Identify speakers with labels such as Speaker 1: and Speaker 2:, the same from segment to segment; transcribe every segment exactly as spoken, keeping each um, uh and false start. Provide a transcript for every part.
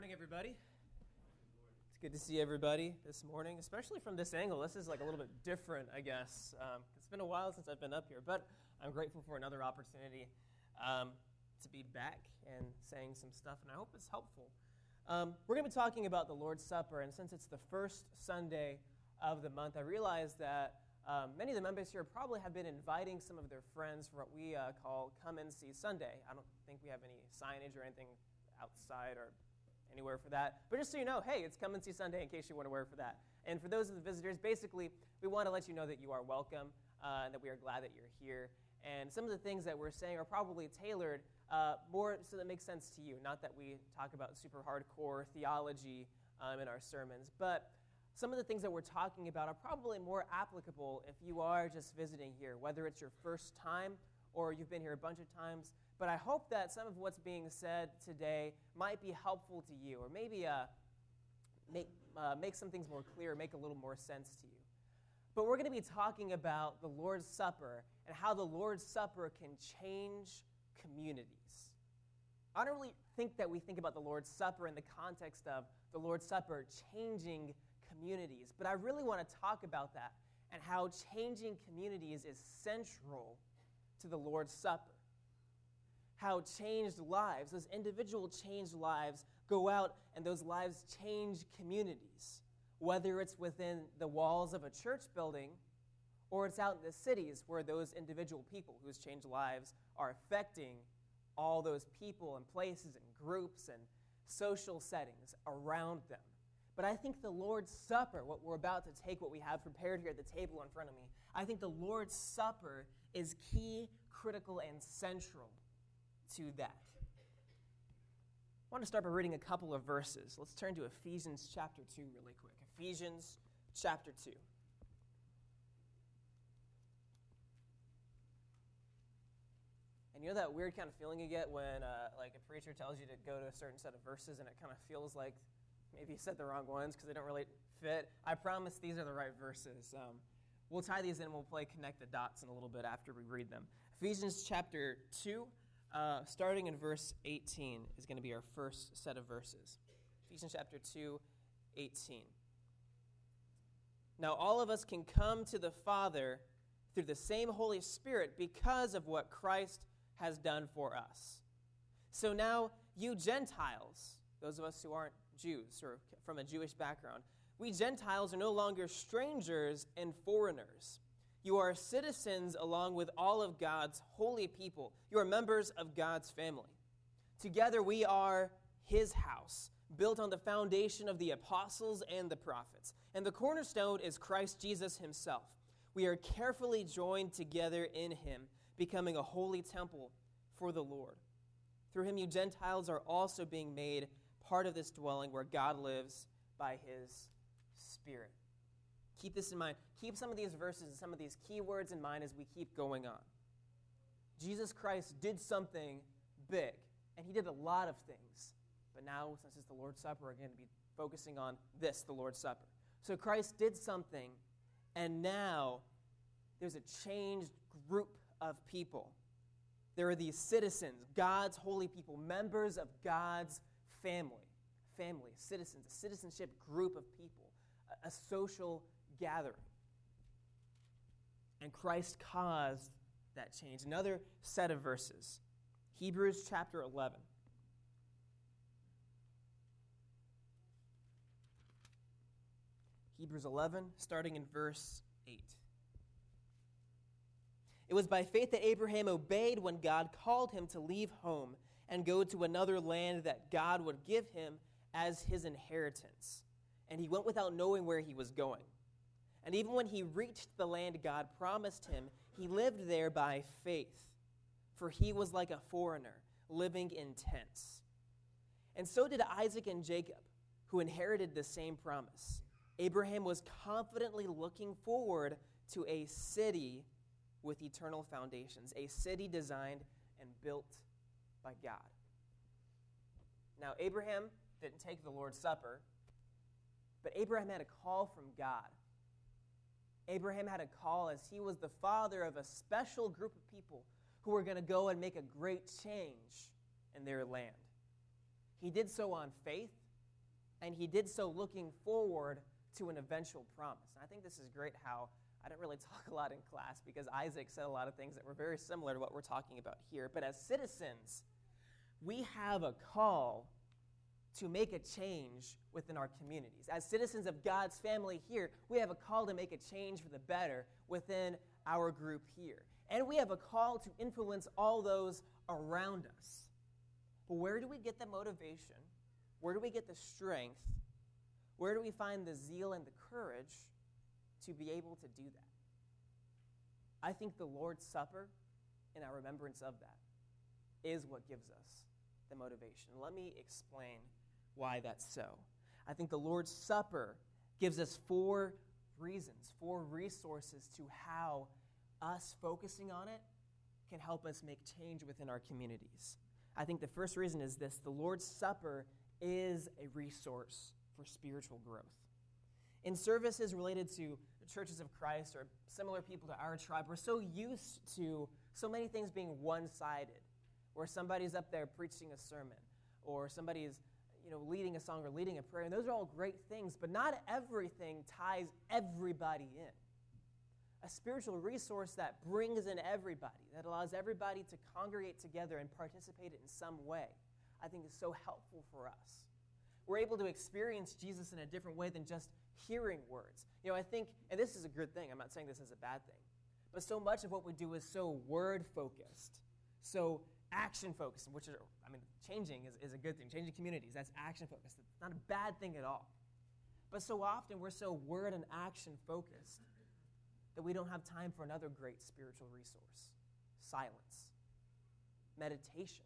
Speaker 1: morning, everybody. It's good to see everybody this morning, especially from this angle. This is like a little bit different, I guess. Um, it's been a while since I've been up here, but I'm grateful for another opportunity um, to be back and saying some stuff, and I hope it's helpful. Um, we're going to be talking about the Lord's Supper, and since it's the first Sunday of the month, I realize that um, many of the members here probably have been inviting some of their friends for what we uh, call Come and See Sunday. I don't think we have any signage or anything outside or anywhere for that. But just so you know, hey, it's Come and See Sunday in case you want to wear for that. And for those of the visitors, basically, we want to let you know that you are welcome uh, and that we are glad that you're here. And some of the things that we're saying are probably tailored uh, more so that makes sense to you, not that we talk about super hardcore theology um, in our sermons. But some of the things that we're talking about are probably more applicable if you are just visiting here, whether it's your first time or you've been here a bunch of times. But I hope that some of what's being said today might be helpful to you, or maybe uh, make, uh, make some things more clear, make a little more sense to you. But we're going to be talking about the Lord's Supper and how the Lord's Supper can change communities. I don't really think that we think about the Lord's Supper in the context of the Lord's Supper changing communities, but I really want to talk about that and how changing communities is central to the Lord's Supper. How changed lives, those individual changed lives, go out and those lives change communities, whether it's within the walls of a church building or it's out in the cities where those individual people whose changed lives are affecting all those people and places and groups and social settings around them. But I think the Lord's Supper, what we're about to take, what we have prepared here at the table in front of me, I think the Lord's Supper is key, critical, and central to that. I want to start by reading a couple of verses. Let's turn to Ephesians chapter two really quick. Ephesians chapter two. And you know that weird kind of feeling you get when uh, like a preacher tells you to go to a certain set of verses and it kind of feels like maybe you said the wrong ones because they don't really fit? I promise these are the right verses. Um, we'll tie these in and we'll play connect the dots in a little bit after we read them. Ephesians chapter two. Uh, starting in verse eighteen is going to be our first set of verses. Ephesians chapter two, eighteen. Now all of us can come to the Father through the same Holy Spirit because of what Christ has done for us. So now you Gentiles, those of us who aren't Jews or from a Jewish background, we Gentiles are no longer strangers and foreigners. You are citizens along with all of God's holy people. You are members of God's family. Together we are His house, built on the foundation of the apostles and the prophets. And the cornerstone is Christ Jesus Himself. We are carefully joined together in Him, becoming a holy temple for the Lord. Through Him you Gentiles are also being made part of this dwelling where God lives by His Spirit. Keep this in mind. Keep some of these verses and some of these key words in mind as we keep going on. Jesus Christ did something big, and He did a lot of things. But now, since it's the Lord's Supper, we're going to be focusing on this, the Lord's Supper. So Christ did something, and now there's a changed group of people. There are these citizens, God's holy people, members of God's family. Family, citizens, a citizenship group of people, a, a social gathering. And Christ caused that change. Another set of verses. Hebrews chapter eleven. Hebrews eleven, starting in verse eight. It was by faith that Abraham obeyed when God called him to leave home and go to another land that God would give him as his inheritance. And he went without knowing where he was going. And even when he reached the land God promised him, he lived there by faith, for he was like a foreigner living in tents. And so did Isaac and Jacob, who inherited the same promise. Abraham was confidently looking forward to a city with eternal foundations, a city designed and built by God. Now, Abraham didn't take the Lord's Supper, but Abraham had a call from God. Abraham had a call as he was the father of a special group of people who were going to go and make a great change in their land. He did so on faith, And he did so looking forward to an eventual promise. And I think this is great how I didn't really talk a lot in class because Isaac said a lot of things that were very similar to what we're talking about here. But as citizens, we have a call to make a change within our communities. As citizens of God's family here, we have a call to make a change for the better within our group here. And we have a call to influence all those around us. But where do we get the motivation? Where do we get the strength? Where do we find the zeal and the courage to be able to do that? I think the Lord's Supper and our remembrance of that is what gives us the motivation. Let me explain why that's so. I think the Lord's Supper gives us four reasons, four resources to how us focusing on it can help us make change within our communities. I think the first reason is this: the Lord's Supper is a resource for spiritual growth. In services related to the churches of Christ or similar people to our tribe, we're so used to so many things being one-sided, where somebody's up there preaching a sermon, or somebody's you know, leading a song or leading a prayer, and those are all great things, but not everything ties everybody in. A spiritual resource that brings in everybody, that allows everybody to congregate together and participate in some way, I think is so helpful for us. We're able to experience Jesus in a different way than just hearing words. You know, I think, and this is a good thing, I'm not saying this is a bad thing, but so much of what we do is so word-focused, so action-focused, which are, I mean, changing is, is a good thing. Changing communities, that's action-focused. It's not a bad thing at all. But so often we're so word and action-focused that we don't have time for another great spiritual resource: silence, meditation,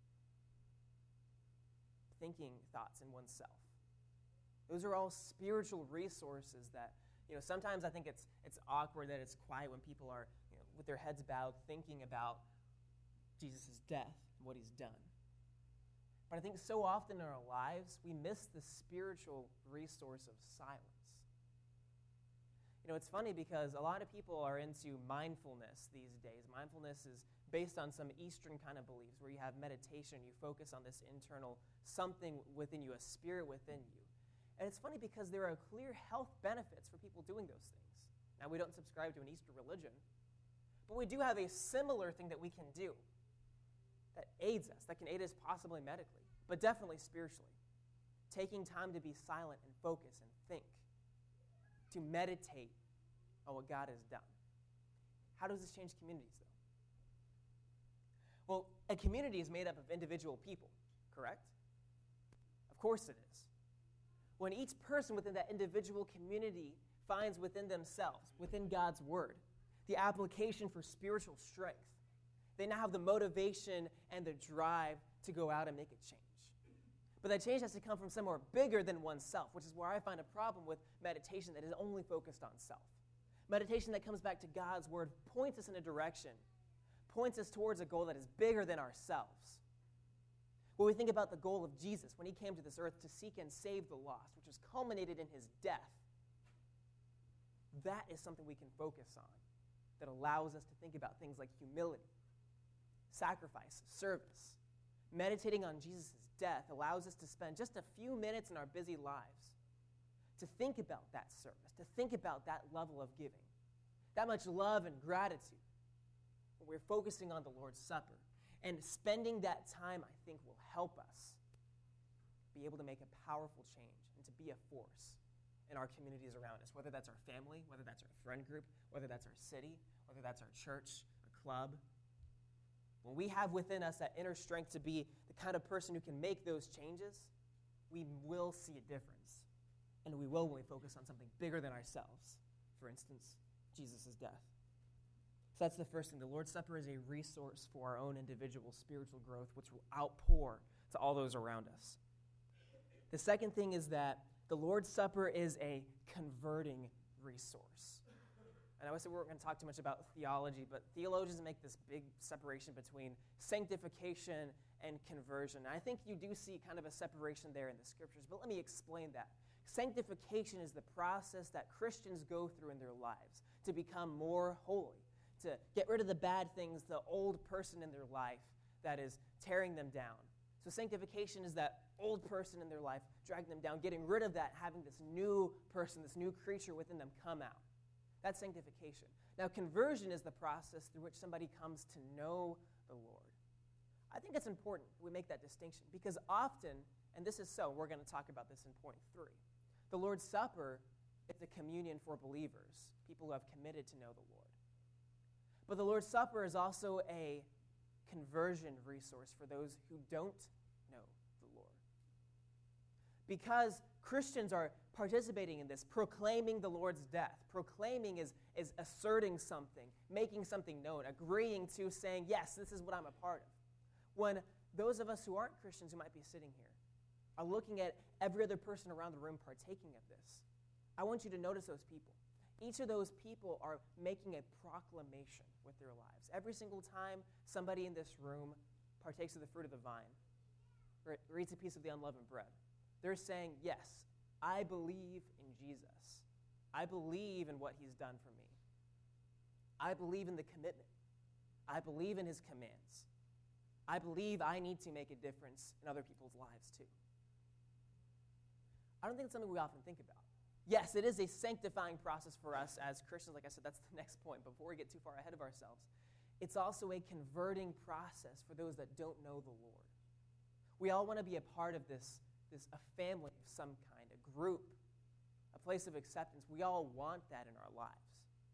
Speaker 1: thinking thoughts in oneself. Those are all spiritual resources that, you know, sometimes I think it's it's awkward that it's quiet when people are, you know, with their heads bowed thinking about Jesus' death and what he's done. But I think so often in our lives, we miss the spiritual resource of silence. You know, it's funny because a lot of people are into mindfulness these days. Mindfulness is based on some Eastern kind of beliefs where you have meditation, you focus on this internal something within you, a spirit within you. And it's funny because there are clear health benefits for people doing those things. Now, we don't subscribe to an Eastern religion, but we do have a similar thing that we can do that aids us, that can aid us possibly medically, but definitely spiritually. Taking time to be silent and focus and think, to meditate on what God has done. How does this change communities, though? Well, a community is made up of individual people, correct? Of course it is. When each person within that individual community finds within themselves, within God's word, the application for spiritual strength, they now have the motivation and the drive to go out and make a change. But that change has to come from somewhere bigger than oneself, which is where I find a problem with meditation that is only focused on self. Meditation that comes back to God's word points us in a direction, points us towards a goal that is bigger than ourselves. When we think about the goal of Jesus when he came to this earth to seek and save the lost, which was culminated in his death, that is something we can focus on that allows us to think about things like humility, sacrifice, service. Meditating on Jesus' death allows us to spend just a few minutes in our busy lives to think about that service, to think about that level of giving, that much love and gratitude. When we're focusing on the Lord's Supper, and spending that time, I think, will help us be able to make a powerful change and to be a force in our communities around us, whether that's our family, whether that's our friend group, whether that's our city, whether that's our church, our club. When we have within us that inner strength to be the kind of person who can make those changes, we will see a difference. And we will when we focus on something bigger than ourselves. For instance, Jesus' death. So that's the first thing. The Lord's Supper is a resource for our own individual spiritual growth, which will outpour to all those around us. The second thing is that the Lord's Supper is a converting resource. And I said we weren't going to talk too much about theology, but theologians make this big separation between sanctification and conversion. And I think you do see kind of a separation there in the scriptures, but let me explain that. Sanctification is the process that Christians go through in their lives to become more holy, to get rid of the bad things, the old person in their life that is tearing them down, So sanctification is that old person in their life, dragging them down, getting rid of that, having this new person, this new creature within them come out. That's sanctification. Now, conversion is the process through which somebody comes to know the Lord. I think it's important we make that distinction because often, and this is so, we're going to talk about this in point three, the Lord's Supper is a communion for believers, people who have committed to know the Lord. But the Lord's Supper is also a conversion resource for those who don't know the Lord. Because Christians are participating in this, proclaiming the Lord's death. Proclaiming is, is asserting something, making something known, agreeing to, saying, yes, this is what I'm a part of. When those of us who aren't Christians who might be sitting here are looking at every other person around the room partaking of this, I want you to notice those people. Each of those people are making a proclamation with their lives. Every single time somebody in this room partakes of the fruit of the vine or eats a piece of the unleavened bread, they're saying, yes, I believe in Jesus. I believe in what he's done for me. I believe in the commitment. I believe in his commands. I believe I need to make a difference in other people's lives too. I don't think it's something we often think about. Yes, it is a sanctifying process for us as Christians. Like I said, that's the next point. Before we get too far ahead of ourselves, it's also a converting process for those that don't know the Lord. We all want to be a part of this, this a family of some kind, a group, a place of acceptance. We all want that in our lives.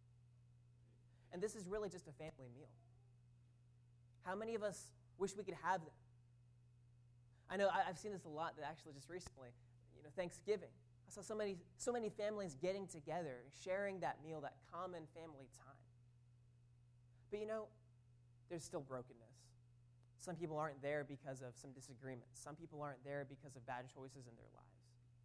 Speaker 1: And this is really just a family meal. How many of us wish we could have that? I know I've seen this a lot, that actually just recently, you know, Thanksgiving. I saw so many, so many families getting together, sharing that meal, that common family time. But you know, there's still brokenness. Some people aren't there because of some disagreements. Some people aren't there because of bad choices in their lives.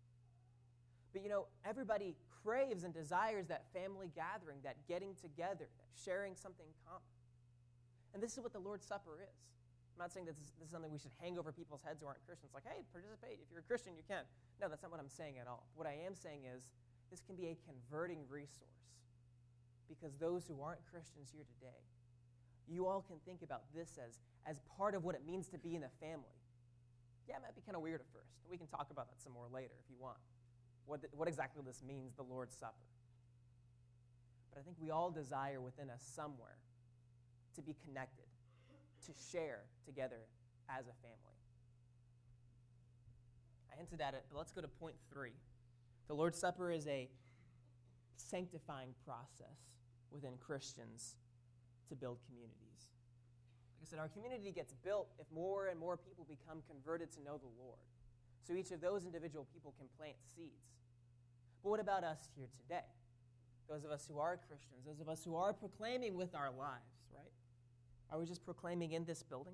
Speaker 1: But you know, everybody craves and desires that family gathering, that getting together, that sharing something common. And this is what the Lord's Supper is. I'm not saying that this is, this is something we should hang over people's heads who aren't Christians. Like, hey, participate. If you're a Christian, you can. No, that's not what I'm saying at all. What I am saying is this can be a converting resource because those who aren't Christians here today, you all can think about this as, as part of what it means to be in a family. Yeah, it might be kind of weird at first. We can talk about that some more later if you want. What, what exactly this means, the Lord's Supper. But I think we all desire within us somewhere to be connected, to share together as a family. I hinted at it, but let's go to point three. The Lord's Supper is a sanctifying process within Christians to build communities. Like I said, our community gets built if more and more people become converted to know the Lord. So each of those individual people can plant seeds. But what about us here today? Those of us who are Christians, those of us who are proclaiming with our lives, right? Are we just proclaiming in this building?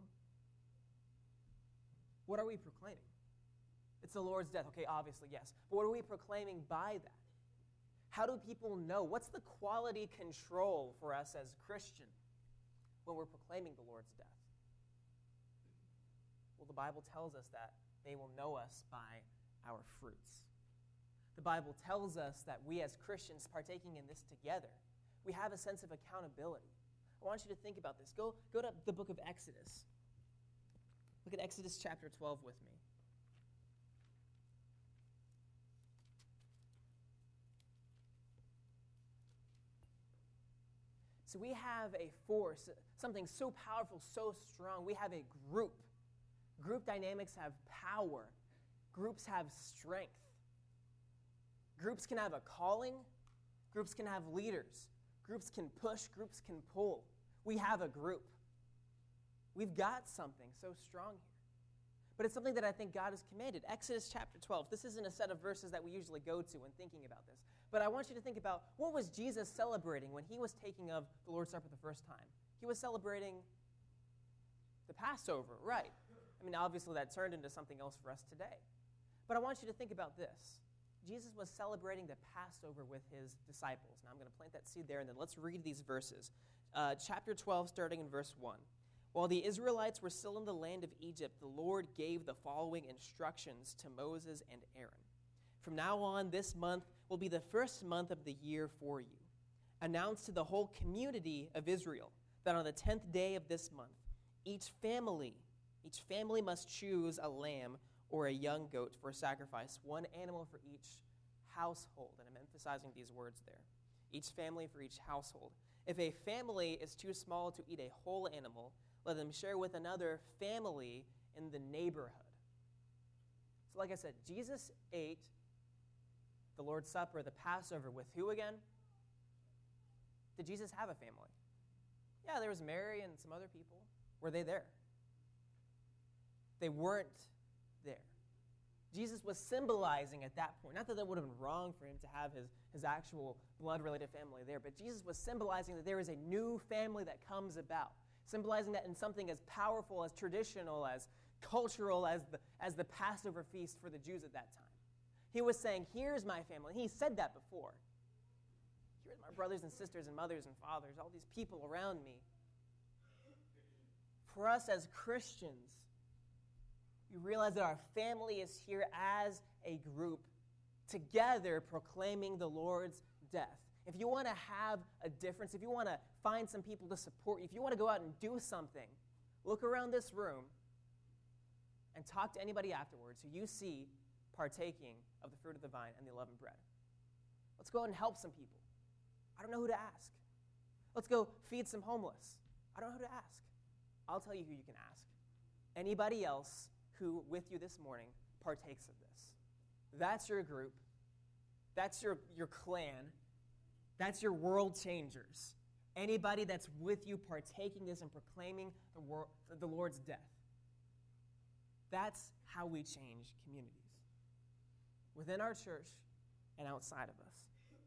Speaker 1: What are we proclaiming? It's the Lord's death. Okay, obviously, yes. But what are we proclaiming by that? How do people know? What's the quality control for us as Christians when we're proclaiming the Lord's death? Well, the Bible tells us that they will know us by our fruits. The Bible tells us that we as Christians partaking in this together, we have a sense of accountability. I want you to think about this. Go, go to the book of Exodus. Look at Exodus chapter twelve with me. So we have a force, something so powerful, so strong. We have a group. Group dynamics have power. Groups have strength. Groups can have a calling. Groups can have leaders. Groups can push. Groups can pull. We have a group. We've got something so strong here. But it's something that I think God has commanded. Exodus chapter twelve. This isn't a set of verses that we usually go to when thinking about this. But I want you to think about, what was Jesus celebrating when he was taking of the Lord's Supper the first time? He was celebrating the Passover, right? I mean, obviously that turned into something else for us today. But I want you to think about this. Jesus was celebrating the Passover with his disciples. Now I'm going to plant that seed there, and then let's read these verses. Uh, chapter twelve, starting in verse one. While the Israelites were still in the land of Egypt, the Lord gave the following instructions to Moses and Aaron. From now on, this month will be the first month of the year for you. Announce to the whole community of Israel that on the tenth day of this month, each family, Each family must choose a lamb or a young goat for sacrifice, one animal for each household. And I'm emphasizing these words there. Each family for each household. If a family is too small to eat a whole animal, let them share with another family in the neighborhood. So like I said, Jesus ate the Lord's Supper, the Passover, with who again? Did Jesus have a family? Yeah, there was Mary and some other people. Were they there? They weren't there. Jesus was symbolizing at that point, not that that would have been wrong for him to have his, his actual blood-related family there, but Jesus was symbolizing that there is a new family that comes about, symbolizing that in something as powerful, as traditional, as cultural as the, as the Passover feast for the Jews at that time. He was saying, here's my family. He said that before. Here's my brothers and sisters and mothers and fathers, all these people around me. For us as Christians, we realize that our family is here as a group, together proclaiming the Lord's death. If you want to have a difference, if you want to find some people to support you, if you want to go out and do something, look around this room and talk to anybody afterwards who you see partaking of the fruit of the vine and the unleavened bread. Let's go out and help some people. I don't know who to ask. Let's go feed some homeless. I don't know who to ask. I'll tell you who you can ask. Anybody else who, with you this morning, partakes of this. That's your group. That's your, your clan. That's your world changers. Anybody that's with you partaking this and proclaiming the, wor- the Lord's death. That's how we change communities. Within our church and outside of us.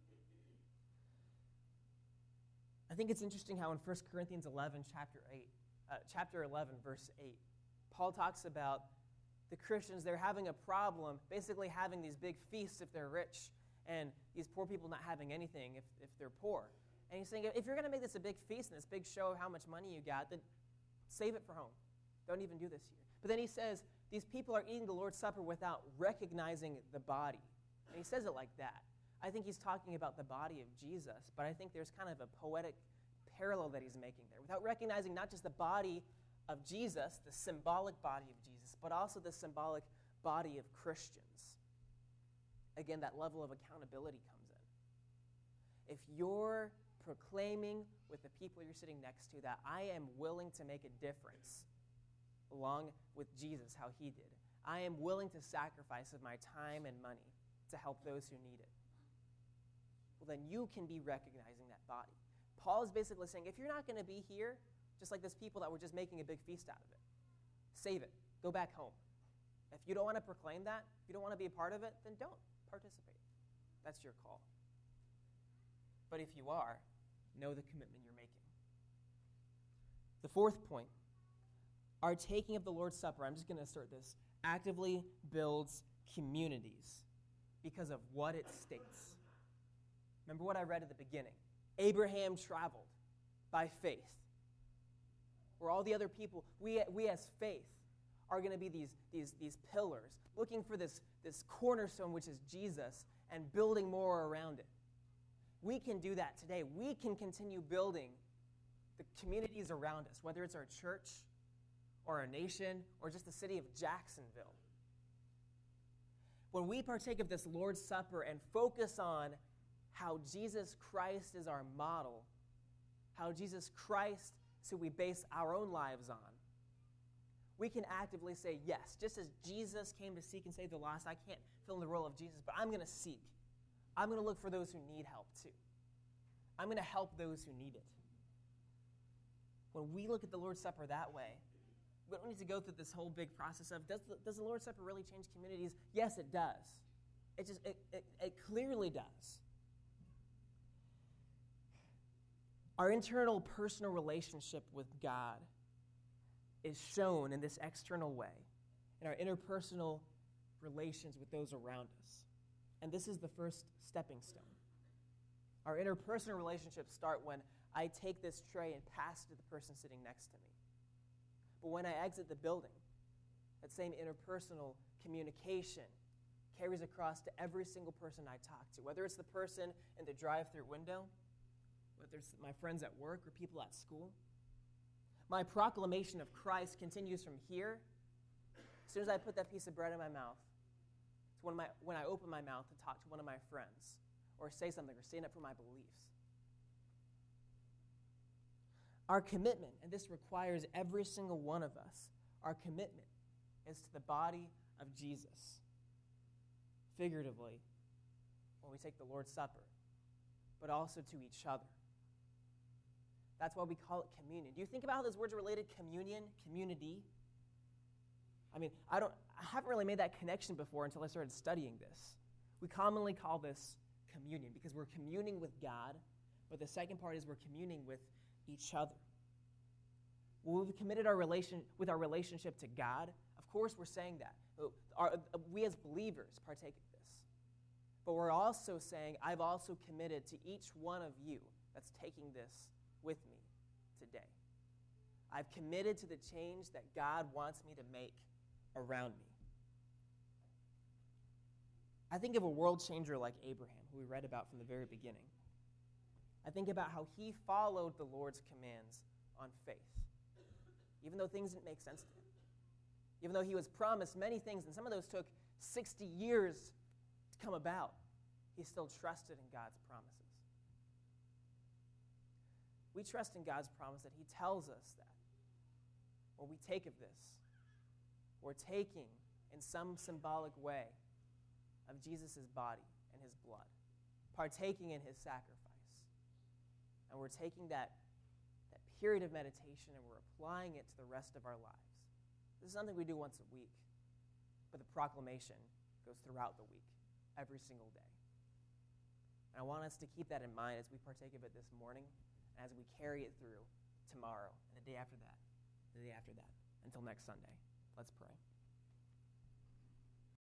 Speaker 1: I think it's interesting how in First Corinthians eleven, chapter eight, uh, chapter eleven, verse eight, Paul talks about the Christians, they're having a problem, basically having these big feasts if they're rich, and these poor people not having anything if, if they're poor. And he's saying, if you're going to make this a big feast and this big show of how much money you got, then save it for home. Don't even do this here. But then he says, these people are eating the Lord's Supper without recognizing the body. And he says it like that. I think he's talking about the body of Jesus, but I think there's kind of a poetic parallel that he's making there. Without recognizing not just the body of Jesus, the symbolic body of Jesus, but also the symbolic body of Christians. Again, that level of accountability comes in. If you're proclaiming with the people you're sitting next to that I am willing to make a difference along with Jesus, how he did, I am willing to sacrifice of my time and money to help those who need it, well, then you can be recognizing that body. Paul is basically saying, if you're not going to be here, just like those people that were just making a big feast out of it, save it. Go back home. If you don't want to proclaim that, if you don't want to be a part of it, then don't participate. That's your call. But if you are, know the commitment you're making. The fourth point, our taking of the Lord's Supper, I'm just going to assert this, actively builds communities because of what it states. Remember what I read at the beginning. Abraham traveled by faith. Where all the other people, we, we as faith, are going to be these, these, these pillars, looking for this, this cornerstone, which is Jesus, and building more around it. We can do that today. We can continue building the communities around us, whether it's our church or our nation or just the city of Jacksonville. When we partake of this Lord's Supper and focus on how Jesus Christ is our model, how Jesus Christ is who we base our own lives on, we can actively say, yes, just as Jesus came to seek and save the lost, I can't fill in the role of Jesus, but I'm going to seek. I'm going to look for those who need help too. I'm going to help those who need it. When we look at the Lord's Supper that way, we don't need to go through this whole big process of, does the, does the Lord's Supper really change communities? Yes, it does. It just it, it, it clearly does. Our internal personal relationship with God is shown in this external way, in our interpersonal relations with those around us. And this is the first stepping stone. Our interpersonal relationships start when I take this tray and pass it to the person sitting next to me. But when I exit the building, that same interpersonal communication carries across to every single person I talk to, whether it's the person in the drive-through window, whether it's my friends at work or people at school. My proclamation of Christ continues from here. As soon as I put that piece of bread in my mouth, to when, my, when I open my mouth to talk to one of my friends, or say something, or stand up for my beliefs. Our commitment, and this requires every single one of us, our commitment is to the body of Jesus. Figuratively, when we take the Lord's Supper, but also to each other. That's why we call it communion. Do you think about how those words are related? Communion, community. I mean, I don't. I haven't really made that connection before until I started studying this. We commonly call this communion because we're communing with God, but the second part is we're communing with each other. Well, we've committed our relation with our relationship to God. Of course, we're saying that. Our, we as believers partake of this. But we're also saying, I've also committed to each one of you that's taking this with me today. I've committed to the change that God wants me to make around me. I think of a world changer like Abraham, who we read about from the very beginning. I think about how he followed the Lord's commands on faith, even though things didn't make sense to him. Even though he was promised many things, and some of those took sixty years to come about, he still trusted in God's promises. We trust in God's promise that he tells us that when we take of this, we're taking in some symbolic way of Jesus' body and his blood, partaking in his sacrifice. And we're taking that, that period of meditation and we're applying it to the rest of our lives. This is something we do once a week, but the proclamation goes throughout the week, every single day. And I want us to keep that in mind as we partake of it this morning, and as we carry it through tomorrow, and the day after that, and the day after that, until next Sunday. Let's pray.